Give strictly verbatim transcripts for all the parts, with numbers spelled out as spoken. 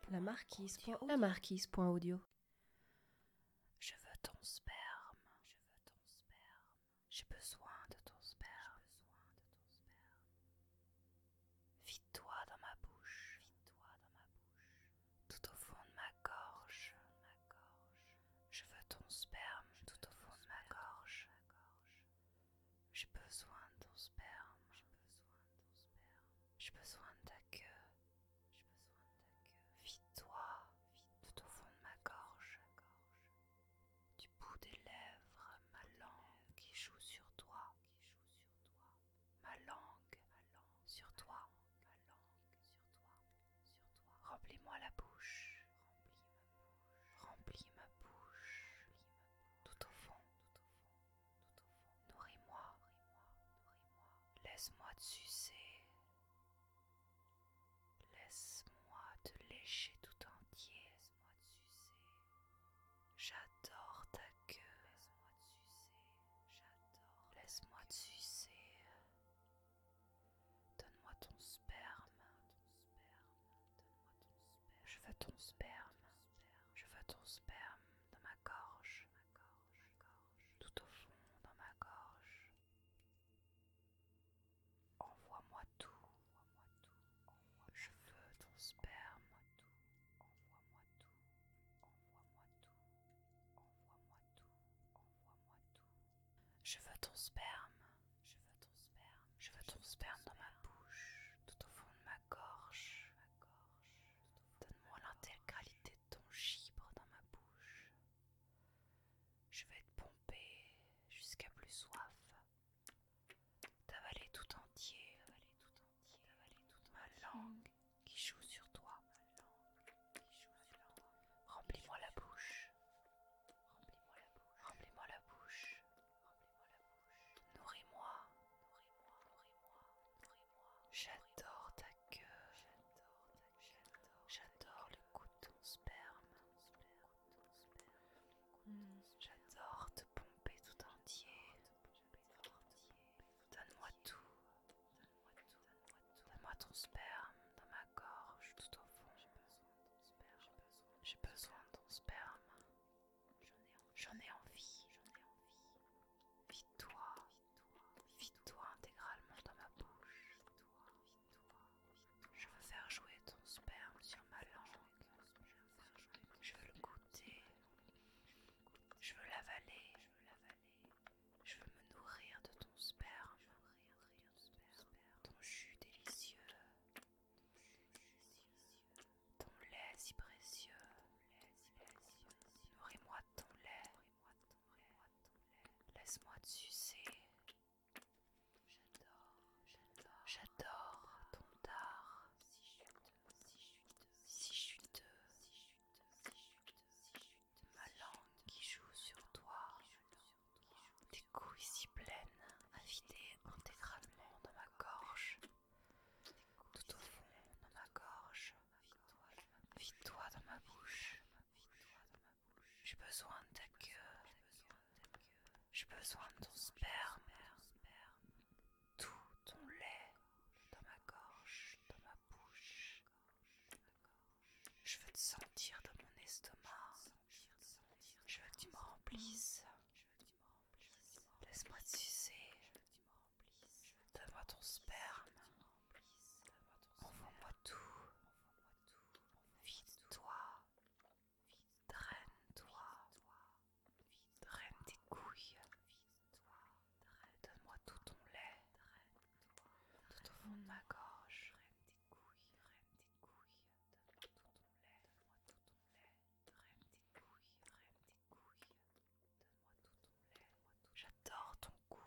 La marquise. Audio. La marquise. Point audio. Je veux ton sperme. Je veux ton sperme. J'ai besoin de ton sperme. Vide-toi dans ma bouche. Vide-toi dans ma bouche. Tout au fond de ma gorge. Ma gorge. Je veux ton sperme tout au fond de ma gorge. J'ai besoin de ton sperme. J'ai besoin de ton sperme. J'ai besoin de ta queue. J'ai besoin de ta queue. Vide-toi tout au fond de ma gorge. Du bout des lèvres, ma langue qui joue sur toi. Qui joue sur toi. Ma langue, ma langue sur toi. Ma langue sur toi. Sur toi. Remplis-moi la bouche. Remplis ma bouche. Remplis ma bouche. Tout au fond. Tout au fond. Tout au fond. Nourris-moi. Nourris-moi. Laisse-moi te sucer. Laisse-moi te lécher tout entier. Laisse-moi te sucer. J'adore ta queue. Laisse-moi te sucer. J'adore. Laisse-moi te sucer. Donne-moi ton sperme. Donne-moi ton sperme. Je veux ton sperme. Je veux ton sperme dans ma gorge. Tout au fond dans ma gorge. Envoie-moi tout. Je veux ton sperme. Envoie-moi tout. Envoie-moi tout. Envoie-moi tout. Envoie-moi tout. Je veux ton sperme. Je veux ton sperme. Je veux ton sperme dans ma bouche, tout au fond de ma gorge. Donne-moi l'intégralité de ton gibre dans ma bouche. Je vais te pomper jusqu'à plus soif. T'avaler tout entier. T'avaler tout entier. T'avaler toute ma langue qui joue sur toi. Ma langue qui joue sur toi. Remplis-moi la bouche. Remplis-moi la bouche. Remplis-moi la bouche. Remplis-moi la bouche. Nourris-moi. Nourris-moi. Nourris-moi. Nourris-moi. J'adore ta queue. J'adore ta J'adore. J'adore le goût de ton sperme. Mm. J'adore te pomper tout entier. Donne-moi tout. Donne-moi tout. Donne-moi ton sperme dans ma gorge tout au fond. J'ai besoin de ton sperme. J'ai besoin de ton sperme. J'en ai envie. Vide-toi. Vide-toi intégralement dans ma bouche. Je veux faire jouer ton sperme sur ma langue. Je veux le goûter. Je veux l'avaler. Je veux me nourrir de ton sperme. Ton jus délicieux. Ton lait si précieux. Nourris-moi de ton lait. Laisse-moi te sucer. J'adore, j'adore, j'adore ton dard. Si juteux, si juteux, si juteux, si juteux. Ma langue qui joue sur toi. Tes couilles si pleines à vider intégralement dans ma gorge. Tout au fond dans ma gorge. Vide-toi dans ma bouche. J'ai besoin de ta queue. J'ai besoin de ton sperme. Tout ton lait dans ma gorge, dans ma bouche. Je veux te sentir dans mon estomac. Je veux que tu me remplisses. Laisse-moi te sucer. Donne-moi ton sperme. Envoie-moi tout. Vide-toi. Draine-toi. Draine tes couilles. Donne-moi tout ton lait. Tout au fond de ma gorge. Draine tes couilles. Draine tes couilles. Donne-moi tout ton lait. Donne-moi tout ton lait. Draine tes couilles. Draine tes couilles. Donne-moi tout ton lait. J'adore ton goût.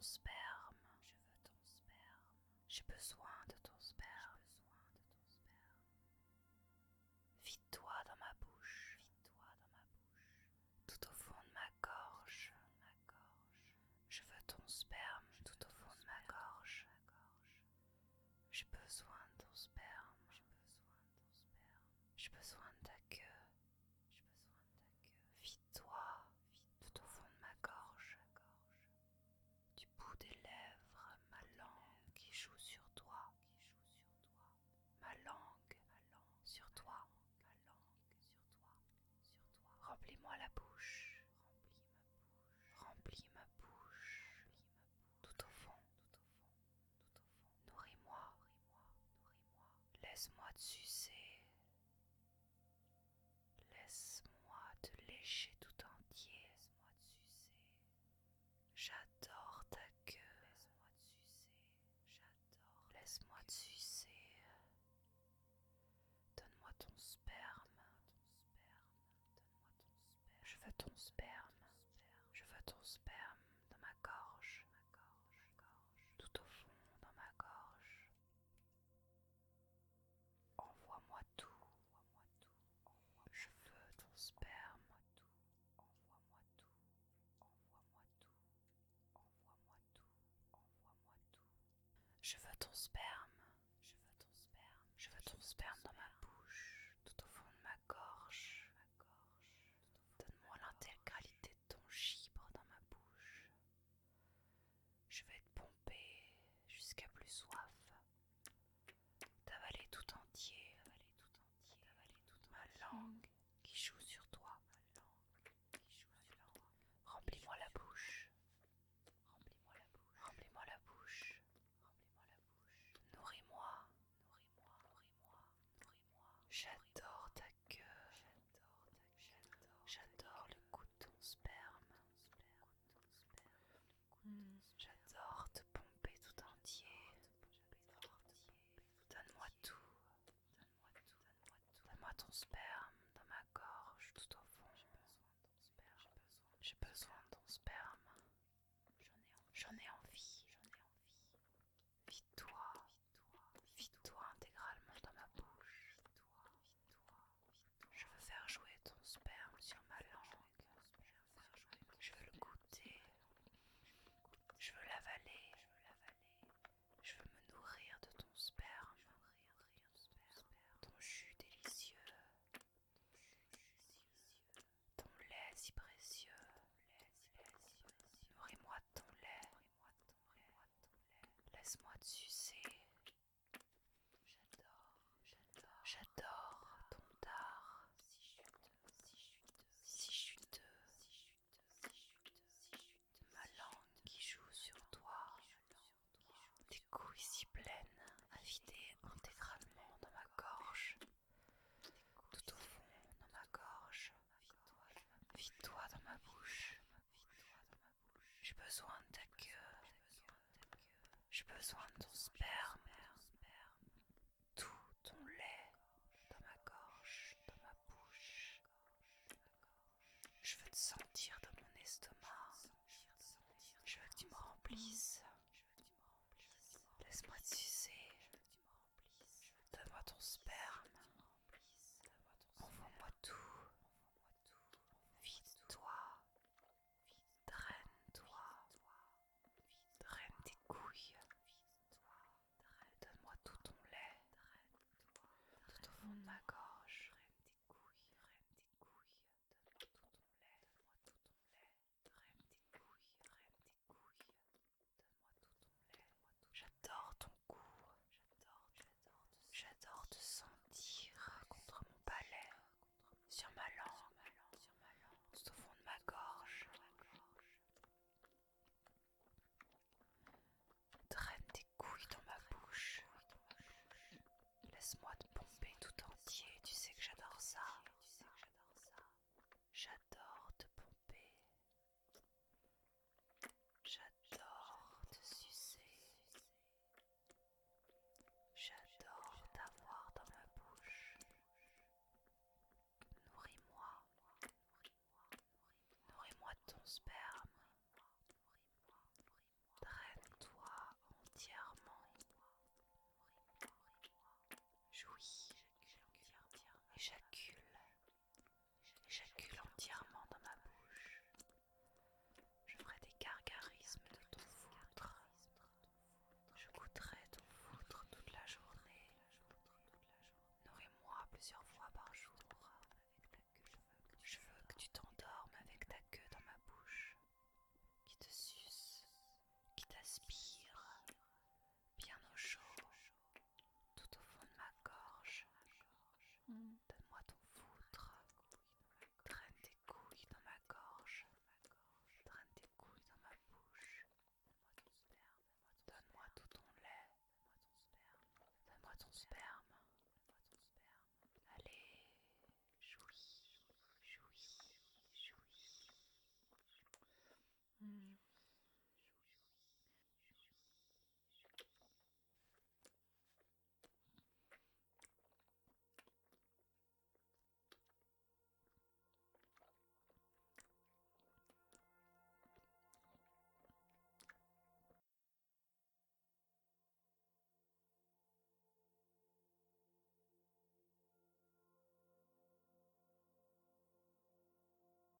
sperme. J'ai besoin de ton sperme. Vide-toi dans ma bouche. Tout au fond de ma gorge. Je veux ton sperme tout au fond de ma gorge. J'ai besoin de ton sperme. J'ai besoin de ta queue. Vide-toi tout au fond de ma gorge. Du bout des lèvres, ma langue qui joue sur toi. Ma langue sur toi. Remplis-moi la bouche. Remplis ma bouche. Tout au fond. Nourris-moi. Laisse-moi te sucer. Laisse-moi te lécher tout entier. J'adore ta queue. Laisse-moi te sucer. Donne-moi ton sperme. Je veux ton sperme. Je veux ton sperme dans ma gorge. Tout au fond dans ma gorge. Envoie-moi tout. Je veux ton sperme. Je veux ton sperme. Je veux ton sperme dans ma bouche, tout au fond de ma gorge. Donne-moi l'intégralité de ton gibre dans ma bouche. Je vais te pomper jusqu'à plus soif. T'avaler tout entier. Ma langue qui joue sur toi. Remplis-moi la bouche. Remplis-moi la bouche. Nourris-moi. J'adore ta queue. J'adore le goût de ton sperme. J'adore te pomper tout entier. Donne-moi tout. Donne-moi ton sperme dans ma gorge tout au fond. J'ai besoin de ton sperme. J'en ai envie. Vide-toi. Vide-toi intégralement dans ma bouche. Je veux faire jouer ton sperme sur ma langue. Je veux le goûter. Je veux l'avaler. Je veux me nourrir de ton sperme. Ton jus délicieux. Ton lait si précieux. Nourris-moi de ton lait. Laisse-moi te sucer. J'adore ton dard. Si juteux. Ma langue qui joue sur toi. Tes couilles si pleines à vider intégralement dans ma gorge. Tout au fond dans ma gorge. Vide-toi dans ma bouche. J'ai besoin de ta queue. J'ai besoin de ton sperme. Tout ton lait dans ma gorge, dans ma bouche. Je veux te sentir